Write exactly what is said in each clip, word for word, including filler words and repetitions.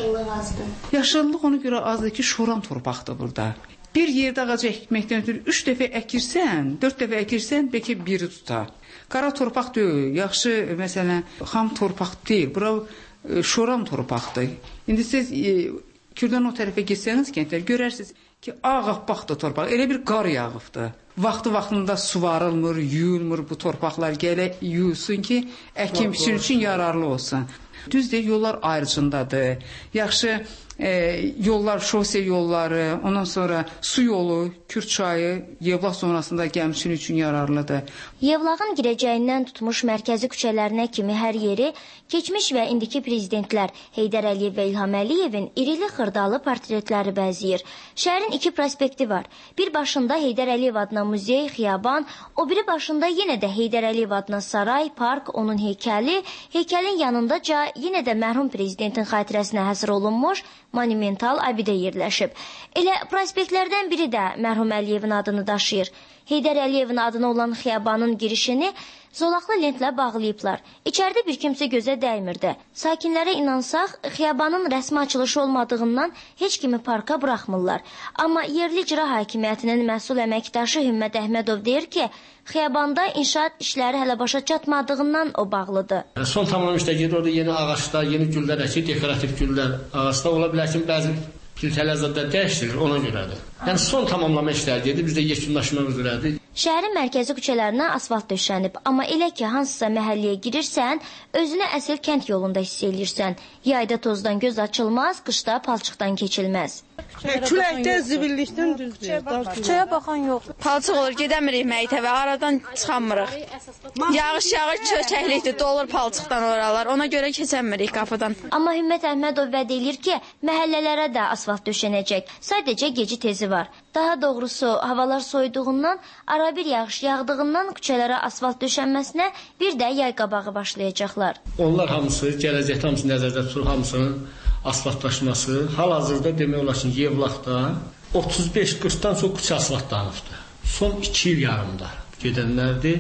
yaşıllıq azdır? Yaşıllıq ona görə azdır ki, şoran torpaqdır burada. Bir yerdə ağacı əkməkdən ötürü üç dəfə əkirsən, dörd dəfə əkirsən, bəlkə biri tutar. Qara torpaq deyil, yaxşı, məsələn, xam torpaq deyil. Bura e, şoran torpaqdır. İndi siz e, Kürdən o tərəfə getsəniz kəndlər, görərsiniz ki, ağappaqdır torpaq, elə bir qar yağıbdır. Vaxtı-vaxtında suvarılmır, yuyulmur bu torpaqlar, gələ yuyulsun ki, əkim biçin üçün yararlı olsun. Düzdür, yollar ayrıcındadır. Yaxşı e, yollar, şose yolları, ondan sonra su yolu, Kürd çayı Yevlax zonasında gəmçinin üçün yararlıdır. Yevlaxın girəcəyindən tutmuş mərkəzi küçələrinə kimi hər yeri keçmiş və indiki prezidentlər Heydər Əliyev və İlham Əliyevin irili xırdalı portretləri bəzəyir. Şəhərin iki prospekti var. Bir başında Heydər Əliyev adına muzey, xiyaban, o biri başında yenə də Heydər Əliyev adına saray, park, onun heykəli, heykəlin yanındaca yenə də mərhum prezidentin xatirəsinə həsr olunmuş monumental abidə yerləşib. Elə prospektlərdən biri də mərhum Əliyevin adını daşıyır. Heydər Əliyevin adına olan xiyabanın girişini zolaqlı lentlə bağlayıblar. İçəridə bir kimsə gözə dəymirdi. Sakinlərə inansaq, xiyabanın rəsmi açılışı olmadığından heç kimi parka buraxmırlar. Amma yerli icra hakimiyyətinin məsul əməkdaşı Hümmət Əhmədov deyir ki, xiyabanda inşaat işləri hələ başa çatmadığından o bağlıdır. Son tamamlamışda gedir, orada yeni ağaçlar, yeni güllər əkir, dekorativ güllər ağaçlar ola bilər ki, bəzi filtrələr zəddə dəyişdirir, ona görədir. Yəni son tamamlama işləri gedir, bizdə yekunlaşma üzrədir. Şəhərin mərkəzi küçələrinə asfalt döşənib, amma elə ki, hansısa məhəlləyə girirsən, özünü əsl kənd yolunda hiss eləyirsən. Yayda tozdan göz açılmaz, qışda palçıqdan keçilməz. Küləkdən, zibillikdən düzdür. Küçəyə baxan yox. Palçıq olur, gedəmirik məktəbə, aradan çıxamırıq. Yağış yağış çökəklikdir, dolur palçıqdan oralar, ona görə keçəmirik qapıdan. Amma Hümmət Əhmədov vəd edir ki, məhəllələrə də asfalt döşənəcək. Sadəcə geci tezi var. Daha doğrusu, havalar soyuduğundan, ara bir yağış yağdığından küçələrə asfalt döşənməsinə bir də yay qabağı başlayacaqlar. Onlar hamısı, gələcəkdə hamısı nəzərdə tutulur, hamısının asfaltlaşması. Hal-hazırda demək olar ki, Yevlaxda otuz beş qırxdan çox küçə asfaltlanıbdır. Son iki il yarımda gedənlərdir.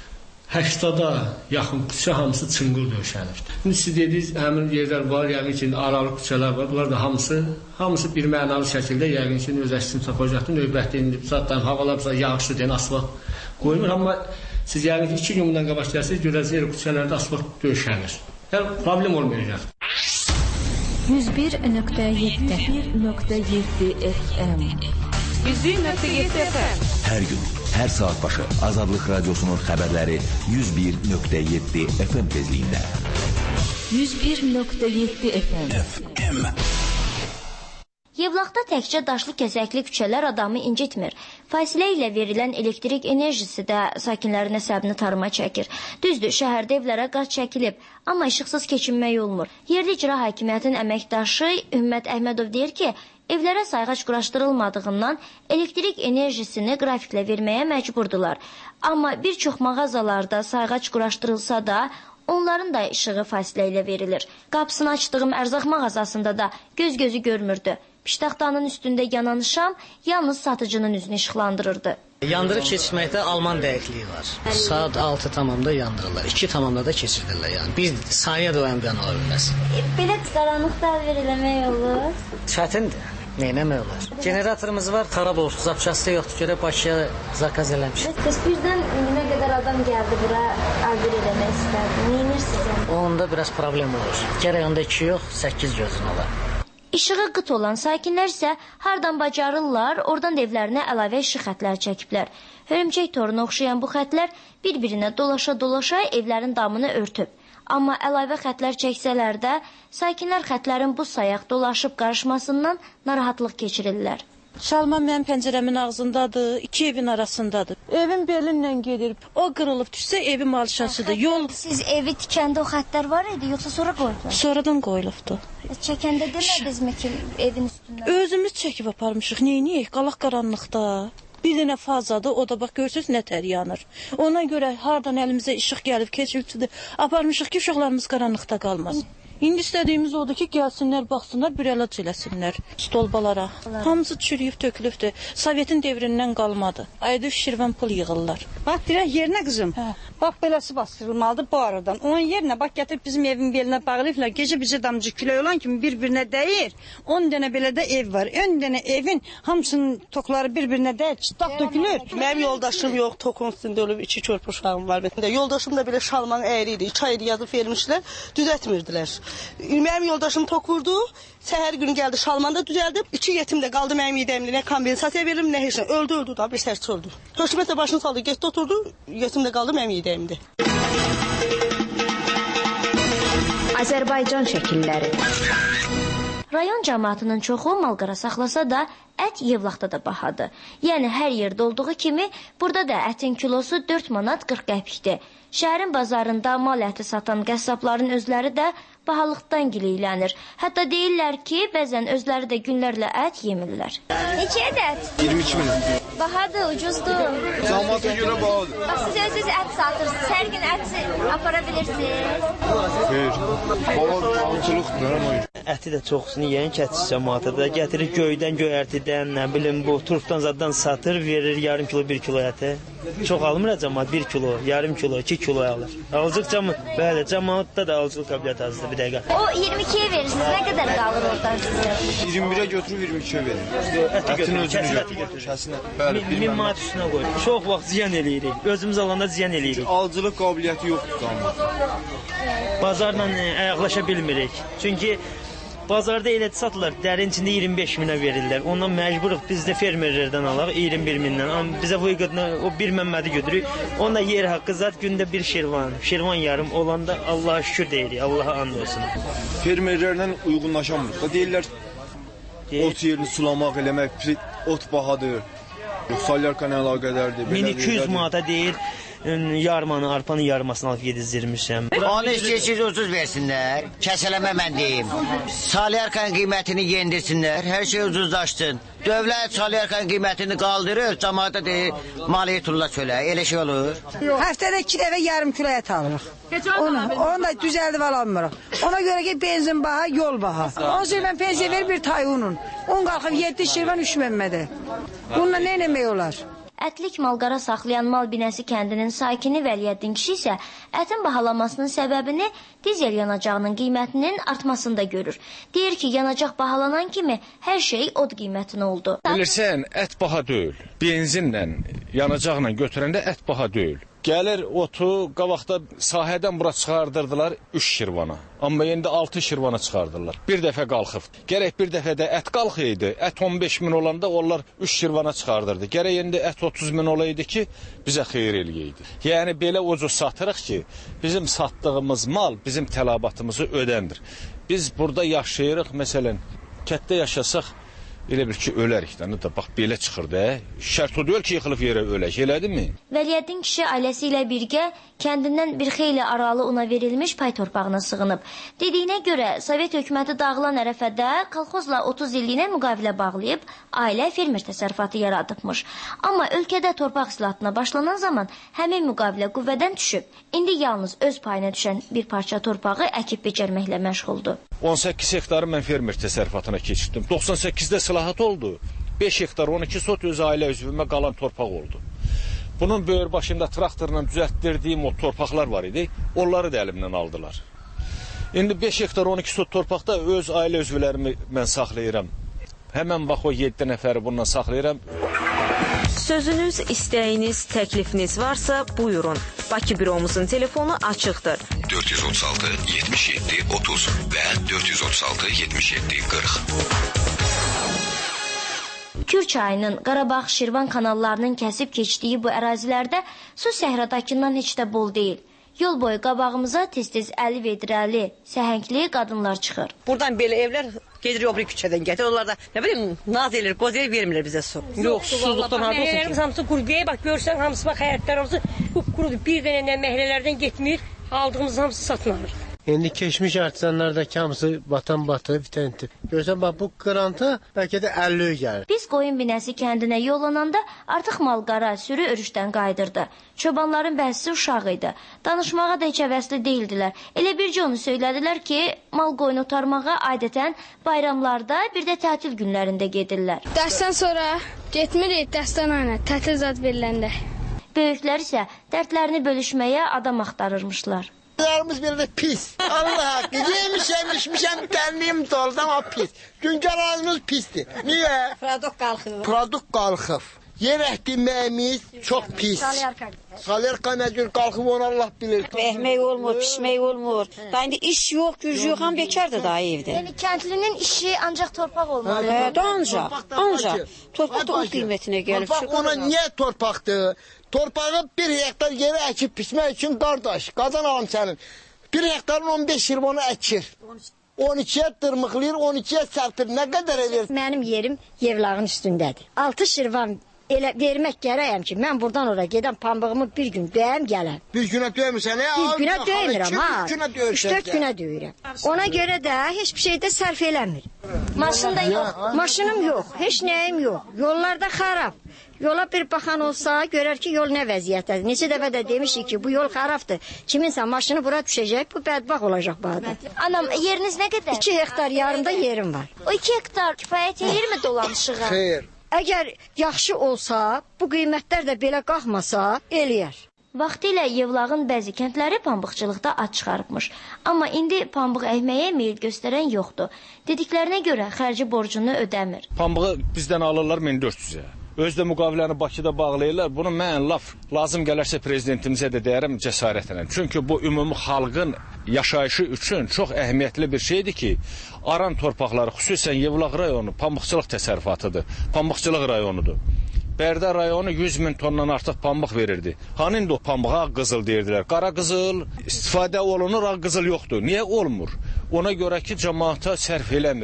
həştada yaxın küçə hamısı çınqıl döşənibdir. İndi siz dediniz, həmin yerlər var, yəqin ki, aralıq küçələr var. Bunlar da hamısı, hamısı bir mənalı şəkildə yəqin ki, öz əksini tapacaqdır. Növbətdə indi zaten havalar yağışlı deyən asfalt qoymur. Amma siz yəqin ki, iki gün bundan qabaq gəlsiniz, görəcəksiniz, küçələrdə asfalt döşənir. Yəni, problem olmayacaq. yüz bir nöqtə yeddi F M yüz bir nöqtə yeddi F M Hər gün, hər saat başı Azadlıq Radyosunun xəbərləri yüz bir nöqtə yeddi F M tezliyində. yüz bir nöqtə yeddi F M Yevlaxda təkcə daşlı kəsəkli küçələr adamı incitmir. Fasilə ilə verilən elektrik enerjisi də sakinlərin əsəbini tarıma çəkir. Düzdür, şəhərdə evlərə qaz çəkilib, amma işıqsız keçinmək olmur. Yerli icra hakimiyyətinin əməkdaşı Ümmət Əhmədov deyir ki, evlərə sayğac quraşdırılmadığından elektrik enerjisini qrafiklə verməyə məcburdular. Amma bir çox mağazalarda sayğac quraşdırılsa da, onların da işığı fasilə ilə verilir. Qapısını açdığım ərzaq mağazasında da göz-gözü görmürdü. Piştaxtanın üstündə yanan şam yalnız satıcının üzünü işıqlandırırdı. Yandırıb keçirməkdə Alman dəqiqliyi var. Saat altı tamamda yandırırlar, iki tamamda da keçirdirlər. Yəni bir saniyə də o əmrən ola bilməz. E, belə qaranlıqda veriləmək olur. Çətindir. Neynəmək olar? Generatorumuz var, xarab olub, zapçası yoxdur, görə Bakıya zakaz eləmişik. Bəs birdən nə qədər adam gəldi bura, albir eləmək istərdi. Neyinirsiniz? Onda biraz problem olur. Gərək onda iki yox, səkkiz gözün olar. İşığı qıt olan sakinlər isə hardan bacarırlar, oradan da evlərinə əlavə işıq xətləri çəkiblər. Hörümçək toruna oxşayan bu xətlər bir-birinə dolaşa-dolaşa evlərin damını örtüb. Amma əlavə xətlər çəksələr də, sakinlər xətlərin bu sayaq dolaşıb qarışmasından narahatlıq keçirirlər. Şalma mənim pəncərəmin ağzındadır, iki evin arasındadır. Evin belinlə gedir, o qırılıb düşsə evim alışasıdır. Yol... Siz evi tikəndə o xətlər var idi, yoxsa sonra qoydular? Sonradan qoyulubdur. E, çəkəndə demədinizmi ki, evin üstündən? Özümüz çəkib aparmışıq, neyniyək, qalaq qaranlıqda. Bir dənə fazadır, o da bax görsünüz nətər yanır. Ona görə hardan əlimizə işıq gəlib keçibdir, aparmışıq ki, uşaqlarımız qaranlıqda qalmaz. İndi istədiyimiz odur ki, gəlsinlər, baxsınlar, bir əlac eləsinlər stolbalara. Hamısı çürüyüb, tökülübdür. Sovetin devrindən qalmadı. Ayda üç şirvan pul yığırlar. Bax, dirək yerinə qızım. Hə. Bax, beləsi bastırılmalıdır bu aradan. Onun yerinə, bax, gətirib bizim evin belinə bağlayıblar. Gecə bizə damcı külək olan kimi bir-birinə dəyir. on dənə belə də ev var. on dənə evin hamısının tokları bir-birinə dəyir, çıtlaq dökülür. Mənim yoldaşım yox, tokun üstündə ölüb, iki körpü uşağım var. Yoldaşım da belə şalman əyri idi. İki ayda yazıb vermişlər, düzətmirdilər. Mənim yoldaşım tok vurdu. Səhər günü gəldi, şalman da düzəldib. İki yetim də qaldı mənim yedəmli. Nə kompensasiya verim, nə heç nə. Öldü, öldü da, bir sərçə öldü. Hökumət də başını saldı, getdi oturdu. Yetim də qaldı mənim yedəmli. Azərbaycan şəkilləri. Rayon cəmaatının çoxu malqara saxlasa da, ət Yevlaxda da bahadır. Yəni hər yerdə olduğu kimi, burada da ətin kilosu dörd manat qırx qəpikdir. Şəhərin bazarında mal əti satan qəssabların özləri də bahalıqdan gileylənir. Hətta deyirlər ki, bəzən özləri də günlərlə ət yemirlər. Neçə ədəd? iyirmi iki min. Bahadır, ucuzdur. Cəmaata görə bahadır. Bax, siz özünüz ət satırsınız, hər gün ət apara bilirsiniz. Xeyr, baba alçılıqdır ama. Əti də çoxsunu yeyən kətis cəmaata da gətirir göydən, göyərtidən, nə bilim bu turpdan zaddan satır, verir yarım kilo, bir kilo əti. Çox almır cəmaat, bir kilo, yarım kilo, iki kilo alır. Alıcıq cəmaat, bəli, cəmaatda da alıcıq qabiliyyəti azdır, bir dəqiqə. O iyirmi ikiyə verirsiniz, nə qədər qalır oradan sizə? iyirmi birə götürüb iyirmi ikiyə verir. Əti götürür, kəsin əti götürür. Kəsin əti, bəli. Min manat üstünə qoyur. Çox vaxt ziyan eləyirik, özümüz alanda ziyan eləyirik. Alıcılıq qabiliyyəti yoxdur cəmaat. Bazarla ayaqlaşa bilmirik. Çünki bazarda elə satılır, dərin içində iyirmi beş minə verirlər. Ondan məcburuq biz də fermerlərdən alaq iyirmi bir mindən. Amma bizə bu qədinə o bir məmmədi götürük. Onda yer haqqı zat gündə bir şirvan, şirvan yarım olanda Allaha şükür deyirik, Allaha and olsun. Fermerlərlə uyğunlaşamırıq da deyirlər, ot yerini sulamaq, eləmək, ot bahadır. Salyarka nə əlaqələrdir? min iki yüz manata deyir. Yarmanı, arpanın yarmasını alıb yedizdirmişəm. Onu istəyirsiniz ucuz versinlər. Kəsələmə mən deyim. Salyarkanın qiymətini yendirsinlər. Hər şey ucuzlaşsın. Dövlət salyarkanın qiymətini qaldırır. Cəmaata deyir, maliyyə tulla çölə. Elə şey olur. Həftədə iki dəfə yarım kilo ət alırıq. Onu, onu da düzəldib alamırıq. Ona görə ki, benzin baha, yol baha. Onun üçün mən pensiya verir bir tay unun. Un qalxıb yeddi şirvan üç məmmədə. Bununla nə eləmək olar? Ətlik malqara saxlayan Malbinəsi kəndinin sakini Vəliyyəddin kişi isə ətin bahalanmasının səbəbini dizel yanacağının qiymətinin artmasında görür. Deyir ki, yanacaq bahalanan kimi hər şey od qiymətinə oldu. Bilirsən, ət baha deyil. Benzinlə, yanacaqla götürəndə ət baha deyil. Gəlir otu qabaqda sahədən bura çıxardırdılar üç şirvana. Amma indi altı şirvana çıxardırlar. Bir dəfə qalxıb. Gərək bir dəfə də ət qalxıydı. Ət on beş min olanda onlar üç şirvana çıxardırdı. Gərək indi ət otuz min olaydı ki, bizə xeyir eləyəydi. Yəni belə ucuz satırıq ki, bizim satdığımız mal bizim tələbatımızı ödəndir. Biz burada yaşayırıq, məsələn, kətdə yaşasaq, elə bir ki, ölərik də, da, bax, belə çıxır da, şərt o deyil ki, yıxılıb yerə ölək, elədinmi? Vəliyyəddin kişi ailəsi ilə birgə kəndindən bir xeyli aralı ona verilmiş pay torpağına sığınıb. Dediyinə görə, Sovet hökuməti dağılan ərəfədə kolxozla otuz illiyinə müqavilə bağlayıb, ailə fermer təsərrüfatı yaradıbmış. Amma ölkədə torpaq islahatına başlanan zaman həmin müqavilə qüvvədən düşüb, indi yalnız öz payına düşən bir parça torpağı əkib becərməklə məşğuldur. on səkkiz hektarı mən fermer təsərrüfatına keçirdim. doxsan səkkizdə islahat oldu. beş hektar, on iki sot öz ailə üzvümə qalan torpaq oldu. Bunun böyür başında traktorla düzəltdirdiyim o torpaqlar var idi. Onları da əlimdən aldılar. İndi beş hektar, on iki sot torpaqda öz ailə üzvlərimi mən saxlayıram. Həmən bax o yeddi nəfəri bundan saxlayıram. Sözünüz, istəyiniz, təklifiniz varsa buyurun. Bakı büromuzun telefonu açıqdır. dörd yüz otuz altı yetmiş yeddi otuz və dörd yüz otuz altı yetmiş yeddi qırx. Kür çayının Qarabağ-Şirvan kanallarının kəsib keçdiyi bu ərazilərdə su səhradakından heç də bol deyil. Yol boyu qabağımıza tez-tez əli vedirəli, səhəngli qadınlar çıxır. Buradan belə evlər gedir o bir küçədən gətir. Onlar da nə bilim naz elir, qoz elir, vermirlər bizə su. Yox, susuzluqdan harda olsun ki? Məhəllələrimiz hamısı qurqaya, bax görsən hamısı bax həyətlər hamısı qurudur. Bir dənə məhəllələrdən getmir, aldığımız hamısı satın alır. İndi keçmiş artizanlardakı hamısı batan batı, bitən. Görürsən, bax, bu qırantı bəlkə də əlli gəlir. Biz qoyun binəsi kəndinə yollananda artıq mal-qara sürü örüşdən qayıdırdı. Çobanların bəzisi uşaq idi. Danışmağa da heç həvəsli deyildilər. Elə bircə onu söylədilər ki, mal qoyun otarmağa adətən bayramlarda, bir də tətil günlərində gedirlər. Dərsdən sonra getmirik, dərsdən ayına, tətil zad veriləndə. Böyüklər isə dərdlərini bölüşməyə adam axtarırmışlar. Yarımız belə də pis. Allah haqqı. Yemişəm, içmişəm, tənliyim doldu ama pis. Güncələrimiz pisdir. Niyə? Produkt qalxıb. Produkt qalxıb. Yemək deməyimiz çox pis. Salyarka nəcür qalxıb onu Allah bilir. Bəhmək olmur, pişmək olmur. Da indi iş yox, güc yox, ham bekardır da evdə. Yəni kəndlinin işi ancaq torpaq olmalı. Hə, da ancaq, ancaq. Torpaq da o qiymətinə gəlib. Torpaq ona niyə torpaqdır? Torpağı bir hektar yeri əkib pişmək üçün qardaş, qazan alım sənin. Bir hektarın on beş yirmi əkir. on ikiyə dırmıqlayır, on ikiyə sərpir. Nə qədər edir? Mənim yerim Yevlağın üstündədir. altı şirvan elə vermək gərəyəm ki, mən buradan oraya gedən pambığımı bir gün döyəm gələm. Bir günə döymirsən, hə? Bir günə döymirəm, ha. üç dörd günə döyürəm. Ona görə də heç bir şeydə sərf eləmir. Maşın da yox. Maşınım yox, heç nəyim yox. Yollarda xarab. Yola bir baxan olsa görər ki, yol nə vəziyyətdədir. Neçə dəfə də demişik ki, bu yol xarabdır. Kiminsə maşını bura düşəcək, bu bədbax olacaq bu adam. Anam, yeriniz nə qədər? iki hektar yarımda yerim var. O iki hektar kifayət edir mi dolanışığa? Xeyr. Əgər yaxşı olsa, bu qiymətlər də belə qalxmasa, eləyər. Vaxtilə Yevlağın bəzi kəndləri pambıqçılıqda ad çıxarıbmış. Amma indi pambıq əkməyə meyil göstərən yoxdur. Dediklərinə görə xərci borcunu ödəmir. Pambığı bizdən alırlar min dörd yüzə. Özdə müqaviləni Bakıda bağlayırlar. Bunu mən laf lazım gələrsə prezidentimizə də deyərəm cəsarətlə. Çünki bu ümumi xalqın yaşayışı üçün çox əhəmiyyətli bir şeydir ki, aran torpaqları, xüsusən Yevlaq rayonu pambıqçılıq təsərrüfatıdır. Pambıqçılıq rayonudur. Bərdə rayonu yüz min tondan artıq pambıq verirdi. Hani indi o pambığa qızıl deyirdilər. Qara qızıl istifadə olunur, ağ qızıl yoxdur. Niyə olmur? Ona görə ki, cəmaata sərf eləmir.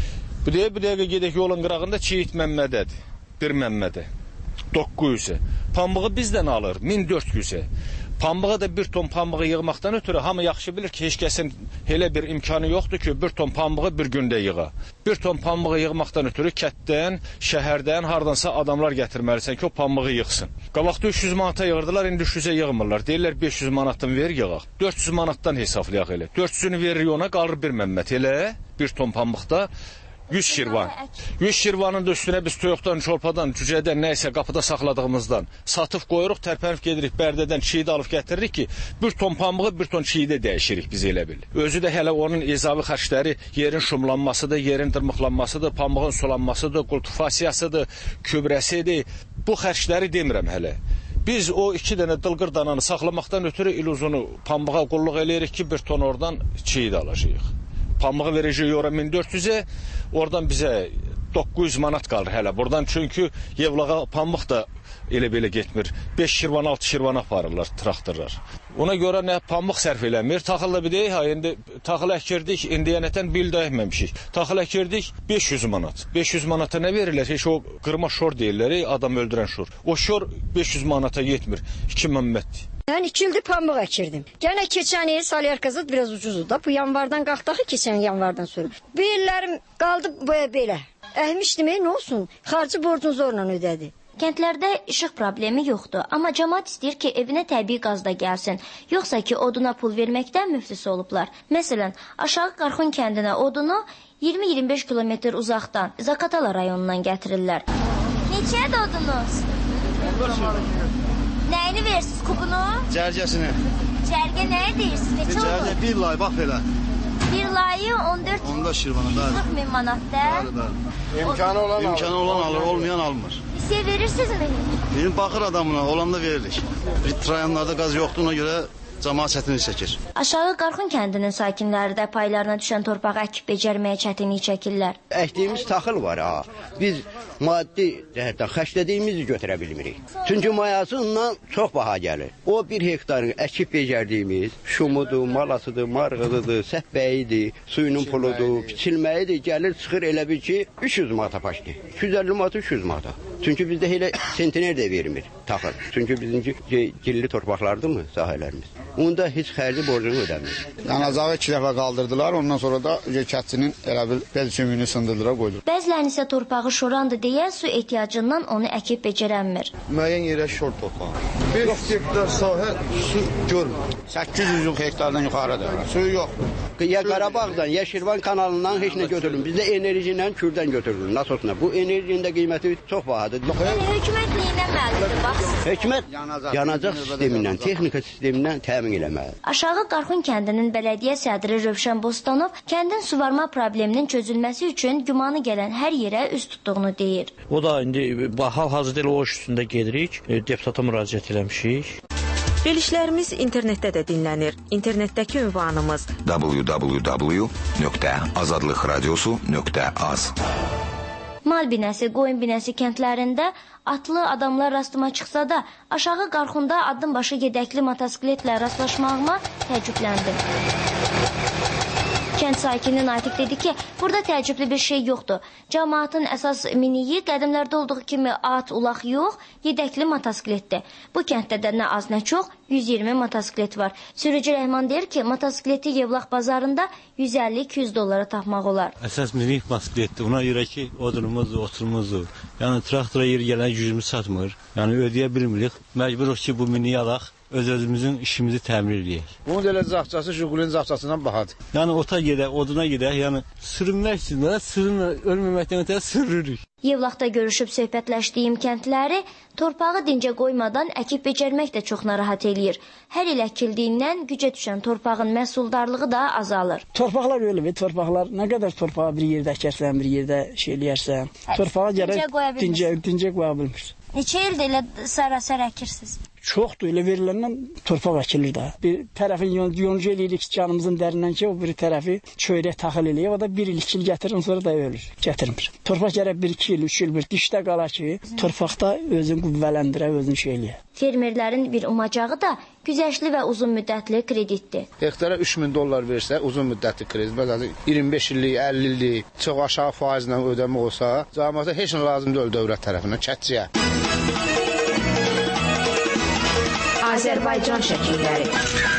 Bu deyə bir dəqiqə gedək yolun qırağında Çiyit Məmmədədir. Bir Məmmədə. doqquz yüzə. Pambığı bizdən alır min dörd yüzə. Pambığa da bir ton pambığı yığmaqdan ötürü hamı yaxşı bilir ki, heç kəsin elə bir imkanı yoxdur ki, bir ton pambığı bir gündə yığa. Bir ton pambığı yığmaqdan ötürü kətdən, şəhərdən, hardansa adamlar gətirməlisən ki, o pambığı yığsın. Qabaqda üç yüz manata yığırdılar, indi üç yüzə yığmırlar. Deyirlər beş yüz manatdan ver yığaq. dörd yüz manatdan hesablayaq elə. dörd yüzünü verir ona, qalır bir Məmməd elə. Bir ton pambıqda yüz şirvan. yüz şirvanın da üstünə biz toyuqdan, çolpadan, cücədən, nəysə qapıda saxladığımızdan satıb qoyuruq, tərpənib gedirik Bərdədən çiğdə alıb gətiririk ki, bir ton pambığı bir ton çiğdə dəyişirik biz elə bil. Özü də hələ onun izavi xərcləri yerin şumlanmasıdır, yerin dırmıqlanmasıdır, pambığın sulanmasıdır, kultivasiyasıdır, kübrəsidir. Bu xərcləri demirəm hələ. Biz o iki dənə dılqır dananı saxlamaqdan ötürü il uzunu pambığa qulluq eləyirik ki, bir ton oradan çiğdə alacağıq. Pambığı verəcək ora min dörd yüzə, oradan bizə doqquz yüz manat qalır hələ. Buradan çünki Yevlağa pambıq da elə belə getmir. beş şirvan, altı şirvan aparırlar traktorlar. Ona görə nə pambıq sərf eləmir. Taxılla bir deyək, ha, indi taxıl əkirdik, indiyənətən bir ildə əkməmişik. Taxıl əkirdik beş yüz manat. beş yüz manata nə verirlər? Heç o qırma şor deyirlər, adam öldürən şor. O şor beş yüz manata yetmir. iki Məmməddir. Mən iki ildir pambıq əkirdim. Gənə keçən il salyarkası biraz ucuzdur da. Bu yanvardan qalxdı ki, keçən yanvardan sonra. Bu illərim qaldı belə. Əhmişdim, nə olsun? Xarcı borcunu zorla ödədi. Kəndlərdə işıq problemi yoxdur, amma cəmaət istəyir ki, evinə təbii qaz da gəlsin. Yoxsa ki, oduna pul verməkdən müflis olublar. Məsələn, Aşağı Qarxun kəndinə odunu iyirmi iyirmi beş kilometr uzaqdan, Zakatala rayonundan gətirirlər. Neçədir odunuz? Nəyini verirsiniz, kubunu? Cərgəsini. Cərgə nəyə deyirsiniz? Neçə olur? Cərgə bir lay, bax belə. Bir layı on dörd qırx min manatda. İmkanı olan alır. İmkanı olan alır, olmayan almır. Siz verirsiniz mi? Bizim baxır adamına, olanda veririk. Rayonlarda qaz yoxdur, ona görə cəmaət çətinlik çəkir. Aşağı Qarxun kəndinin sakinləri də paylarına düşən torpağı əkib becərməyə çətinlik çəkirlər. Əkdiyimiz taxıl var ha. Biz maddi cəhətdən xərclədiyimizi götürə bilmirik. Çünki mayasından çox baha gəlir. O bir hektarın əkib becərdiyimiz şumudur, malasıdır, marğıdıdır, səhbəyidir, suyunun puludur, biçilməyidir, gəlir çıxır elə bir ki üç yüz manata başlayır. iki yüz əlli manata, üç yüz manata. Çünki bizdə elə sentiner də vermir taxıl. Çünki bizimki gilli torpaqlardır mı sahələrimiz? Onda heç xərci borcunu ödəmir. Yanacağı iki dəfə qaldırdılar, ondan sonra da kətçinin elə bil bel sümüyünü sındırdılar, qoydular. Bəzilərinin isə torpağı şorandır deyə su ehtiyacından onu əkib becərənmir. Müəyyən yerə şor torpağı. beş hektar sahə su görmür. səkkiz yüz hektardan yuxarıdır. Suyu yox. Ya Qarabağdan, ya Şirvan kanalından heç nə götürülür. Bizdə enerji ilə Kürdən götürülür, nasosla. Bu enerjinin də qiyməti çox bahadır. Yəni hökumət neyindən məlumatdır, baxsın? Hökumət yanacaq sistemindən, texnika sistemindən təmin eləməli. Aşağı Qarxun kəndinin bələdiyyə sədri Rövşən Bostanov kəndin suvarma probleminin çözülməsi üçün gümanı gələn hər yerə üz tutduğunu deyir. O da indi hal-hazırda elə o iş üstündə gedirik, deputata müraciət eləmişik. Verilişlərimiz internetdə də dinlənir. İnternetdəki ünvanımız w w w nöqtə azadlıqradiosu nöqtə az. Mal binəsi, qoyun binəsi kəndlərində atlı adamlar rastıma çıxsa da, aşağı Qarxunda addım başı gedəkli motosikletlə rastlaşmağıma təəccübləndim. Kənd sakini Natiq dedi ki, burada təəccüblü bir şey yoxdur. Cəmaatın əsas miniyi qədimlərdə olduğu kimi at, ulaq yox, yedəkli motosikletdir. Bu kənddə də nə az nə çox yüz iyirmi motosiklet var. Sürücü Rəhman deyir ki, motosikleti Yevlax bazarında yüz əlli iki yüz dollara tapmaq olar. Əsas minik motosikletdir. Ona görə ki, odunumuzdur, oturumuzdur. Yəni traktora yer gələn gücümüz satmır. Yəni ödəyə bilmirik. Məcburuq ki, bu miniyi alaq. Öz-özümüzün işimizi təmin edək. Bunun da elə zapçası Jigulin zapçasından bahadır. Yəni ota gedək, oduna gedək, yəni sürünmək üçün də sürünmə, ölməməkdən ötə sürürük. Yevlaxda görüşüb söhbətləşdiyim kəndləri torpağı dincə qoymadan əkib becərmək də çox narahat eləyir. Hər il əkildiyindən gücə düşən torpağın məhsuldarlığı da azalır. Torpaqlar ölüb, torpaqlar nə qədər torpağı bir yerdə əkərsən, bir yerdə şey eləyərsən, torpağa gərək dincə, dincə qoya bilmir. Neçə ildə elə sarasar əkirsiniz? Çoxdur, elə veriləndən torpaq əkilir də. Bir tərəfin yoncu eləyirik canımızın dərindən ki, o bir tərəfi çöyrək taxıl eləyir, o da bir il, iki il gətirir, sonra da ölür, gətirmir. Torpaq gərək bir, iki il, üç il bir dişdə qala ki, torpaqda özünü qüvvələndirə, özünü şey eləyir. Fermerlərin bir umacağı da güzəştli və uzun müddətli kreditdir. Hektara üç min dollar versə, uzun müddətli kredit, məsələn iyirmi beş illik, əlli illik, çox aşağı faizlə ödəmə olsa, cəmiyyətə heç nə lazım deyil dövlət tərəfindən, kətçiyə. Azərbaycan şəkilləri.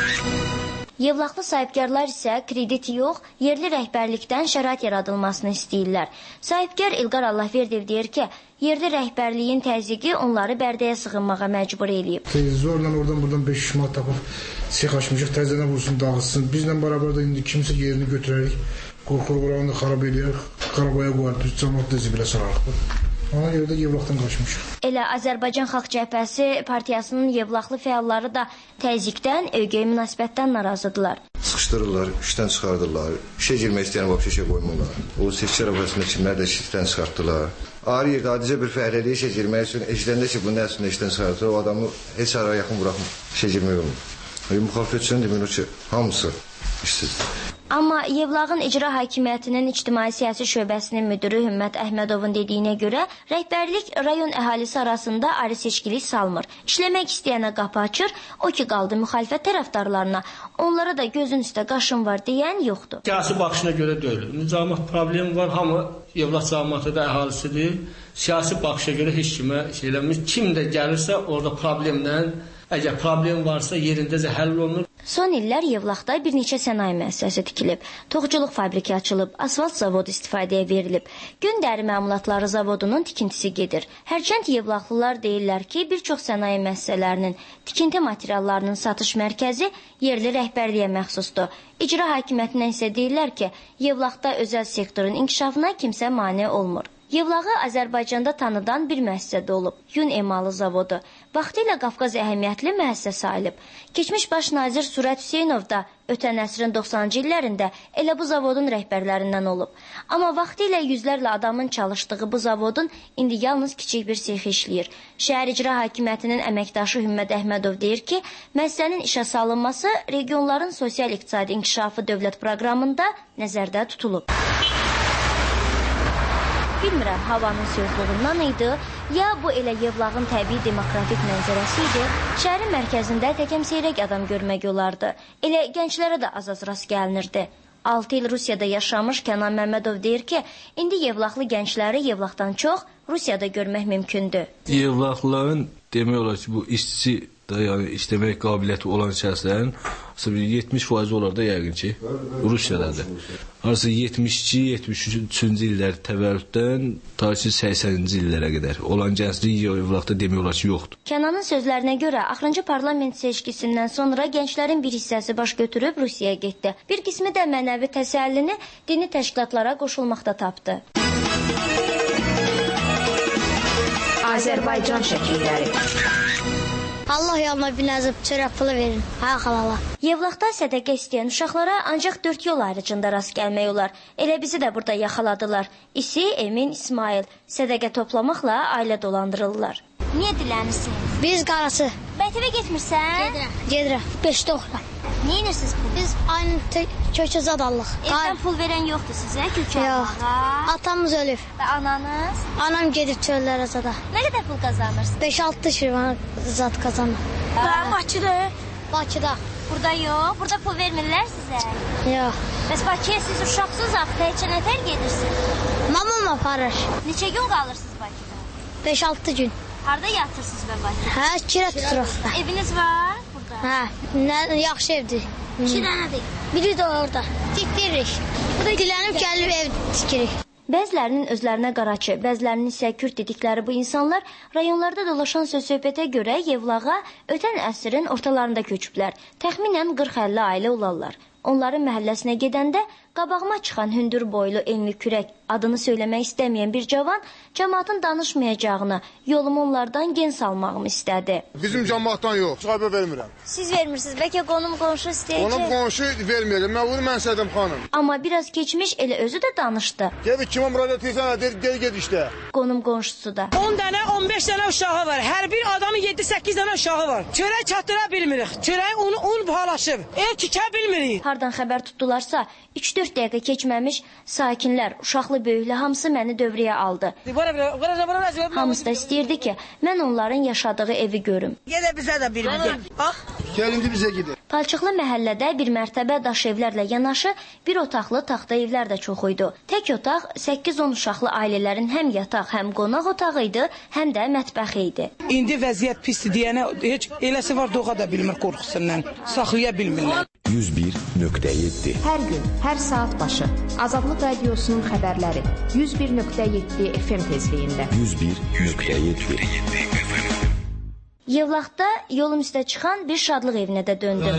Yevlaxlı sahibkarlar isə kredit yox, yerli rəhbərlikdən şərait yaradılmasını istəyirlər. Sahibkar İlqar Allahverdiyev deyir ki, yerli rəhbərliyin təzyiqi onları Bərdəyə sığınmağa məcbur eləyib. Zorla oradan buradan beş yüz manat tapıb siyah açmışıq, təzədən vursun, dağılsın. Bizlə beraber da indi kimsə yerini götürərik, qorxuruq oranı xarab eləyək, qarabaya qoyarıq, biz cəmaat da zibilə sararıq. Ona görə də Yevlaxdan qaçmışıq. Elə Azərbaycan Xalq Cəbhəsi partiyasının Yevlaxlı fəalları da təzyiqdən, ögey münasibətdən narazıdırlar. Sıxışdırırlar, işdən çıxardırlar, işə girmək istəyən vəbşə işə qoymurlar. O seçkiler arasında kimlər də işdən çıxartdılar. Ağrı yerdə adicə bir fəhləliyə işə girmək üçün eşidəndə ki, bunun əslində işdən çıxartır, o adamı heç ara yaxın buraxmır, işə girmək olmur. Müxalifətçinin demək ki, hamısı işsizdir. Amma Yevlaxın icra hakimiyyətinin ictimai siyasi şöbəsinin müdürü Hümmət Əhmədovun dediyinə görə, rəhbərlik rayon əhalisi arasında ayrı seçkilik salmır. İşləmək istəyənə qapı açır, o ki qaldı müxalifət tərəfdarlarına, onlara da gözün üstə qaşın var deyən yoxdur. Siyasi baxışına görə deyil. Cəmiyyət problemi var, hamı Yevlax cəmiyyəti də əhalisidir. Siyasi baxışa görə heç kimə şey eləmir. Kim də gəlirsə orada problemlə, əgər problem varsa yerindəcə həll olunur. Son illər Yevlaxda bir neçə sənaye müəssisəsi tikilib, toxuculuq fabriki açılıb, asfalt zavodu istifadəyə verilib. Gün dəri məmulatları zavodunun tikintisi gedir. Hərçənd Yevlaxlılar deyirlər ki, bir çox sənaye müəssisələrinin tikinti materiallarının satış mərkəzi yerli rəhbərliyə məxsusdur. İcra hakimiyyətindən isə deyirlər ki, Yevlaxda özəl sektorun inkişafına kimsə mane olmur. Yevlağı Azərbaycanda tanıdan bir müəssisədə olub, yun emalı zavodu. Vaxtilə Qafqaz əhəmiyyətli müəssisə sayılıb. Keçmiş baş nazir Surət Hüseynov da ötən əsrin doxsanıncı illərində elə bu zavodun rəhbərlərindən olub. Amma vaxtilə yüzlərlə adamın çalışdığı bu zavodun indi yalnız kiçik bir sexi işləyir. Şəhər İcra Hakimiyyətinin əməkdaşı Hümmət Əhmədov deyir ki, müəssisənin işə salınması regionların sosial-iqtisadi inkişafı dövlət proqramında nəzərdə tutulub. Bilmirəm, havanın soyuqluğundan idi, ya bu elə Yevlaxın təbii demokratik mənzərəsi idi, şəhərin mərkəzində təkəm seyrək adam görmək olardı. Elə gənclərə də az-az rast gəlinirdi. altı il Rusiyada yaşamış Kənan Məmmədov deyir ki, indi Yevlaxlı gəncləri Yevlaxdan çox Rusiyada görmək mümkündür. Yevlaxlıların demək olar ki, bu işçi yəni işləmək qabiliyyəti olan şəxslərin yetmiş faiz olar da yəqin ki, Rusiyadadır. Arası yetmiş iki yetmiş üçüncü illər təvəllüddən ta ki səksəninci illərə qədər olan gənclik Yevlaxda demək olar ki, yoxdur. Kənanın sözlərinə görə axırıncı parlament seçkisindən sonra gənclərin bir hissəsi baş götürüb Rusiyaya getdi. Bir qismi də mənəvi təsəllini dini təşkilatlara qoşulmaqda tapdı. Azərbaycan şəkilləri. Allah yoluna bir nəzib çörək pulu verin. Hə xalala. Yevlaxda sədəqə istəyən uşaqlara ancaq dörd yol ayrıcında rast gəlmək olar. Elə bizi də burada yaxaladılar. İsi, Emin, İsmail sədəqə toplamaqla ailə dolandırırlar. Niyə dilənirsiniz? Biz qarası. Məktəbə getmirsən? Gedirəm. Gedirəm. beşdə oxuram. Niyə inirsiniz pul? Biz aynı kökə zadallıq. Evdən pul verən yoxdur sizə kökə almağa? Atamız ölüb. Və ananız? Anam gedib çöllərə zada. Nə qədər pul qazanırsınız? beş altı şirvan zad qazanır. Və Bakıda? Bakıda. Burada yox, burada pul vermirlər sizə? Yox. Bəs Bakıya siz uşaqsınız axı, təkcə nətər gedirsiniz? Mamam aparır. Neçə gün qalırsınız Bakıda? beş altı gün. Harada yatırsınız və Bakıda? Hə, kirə tuturuq da. Eviniz var burada? Hə, nə, yaxşı evdir. İki dənədir. Biri də orada. Tikdirik. Dilənib gəlib ev tikirik. Bəzilərinin özlərinə qaraçı, bəzilərinin isə kürd dedikləri bu insanlar rayonlarda dolaşan söz-söhbətə görə Yevlağa ötən əsrin ortalarında köçüblər. Təxminən qırx əlli ailə olarlar. Onların məhəlləsinə gedəndə qabağıma çıxan hündür boylu enli kürək adını söyləmək istəməyən bir cavan cəmaatın danışmayacağını, yolumu onlardan gen salmağımı istədi. Bizim cəmaatdan yox, çıxabə vermirəm. Siz vermirsiniz, bəlkə qonum qonşu istəyəcək. Qonum qonşu verməyəcək, mən vurur mən Sədəm xanım. Amma biraz keçmiş elə özü də danışdı. Gel kimə müraciət etsən, deyir, gel ged işdə. Qonum qonşusu da. on dənə, on beş dənə uşağı var. Hər bir adamın yeddi səkkiz dənə uşağı var. Çörək çatdıra bilmirik. Çörəyin unu un bahalaşıb. Ev tikə bilmirik. Hardan xəbər tutdularsa, üç dörd dəqiqə keçməmiş sakinlər, uşaqlı böyüklü hamısı məni dövrəyə aldı. Hamısı da istəyirdi ki, mən onların yaşadığı evi görüm. Gələ bizə də bir bir. Bax. Gəl indi bizə gedək. Palçıqlı məhəllədə bir mərtəbə daş evlərlə yanaşı bir otaqlı taxta evlər də çox idi. Tək otaq səkkiz on uşaqlı ailələrin həm yataq, həm qonaq otağı idi, həm də mətbəxi idi. İndi vəziyyət pisdir deyənə heç eləsi var doğa da bilmir qorxusundan, saxlaya bilmirlər. yüz bir nöqtə yeddi. Hər gün, hər saat başı Azadlıq Radiosunun xəbərləri yüz bir nöqtə yeddi F M tezliyində. yüz bir nöqtə yeddi. Yevlaxda yolum üstə çıxan bir şadlıq evinə də döndüm.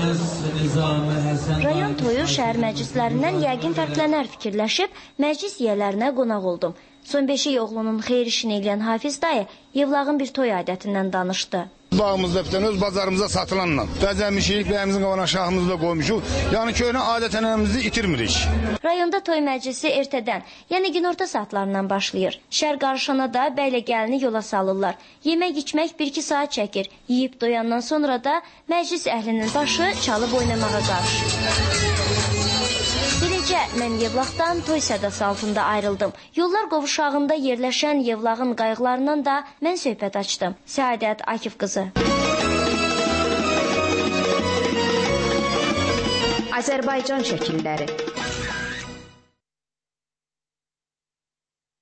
Rayon toyu şəhər məclislərindən yəqin fərqlənər fikirləşib məclis yiyələrinə qonaq oldum. Son beşik oğlunun xeyir işini eləyən Hafiz dayı Yevlaxın bir toy adətindən danışdı. Bağımızda bitən öz bazarımıza satılanla bəzəmişik, bəyimizin qavan aşağımızı da qoymuşuq. Yəni köhnə adət-ənənəmizi itirmirik. Rayonda toy məclisi ertədən, yəni günorta saatlarından başlayır. Şər qarışana da bəylə gəlini yola salırlar. Yemək içmək bir iki saat çəkir. Yeyib doyandan sonra da məclis əhlinin başı çalıb oynamağa qarışır. Beləcə, mən Yevlaxdan toy sədası altında ayrıldım. Yollar qovuşağında yerləşən Yevlaxın qayıqlarından da mən söhbət açdım. Səadət Akif qızı. Azərbaycan şəkilləri.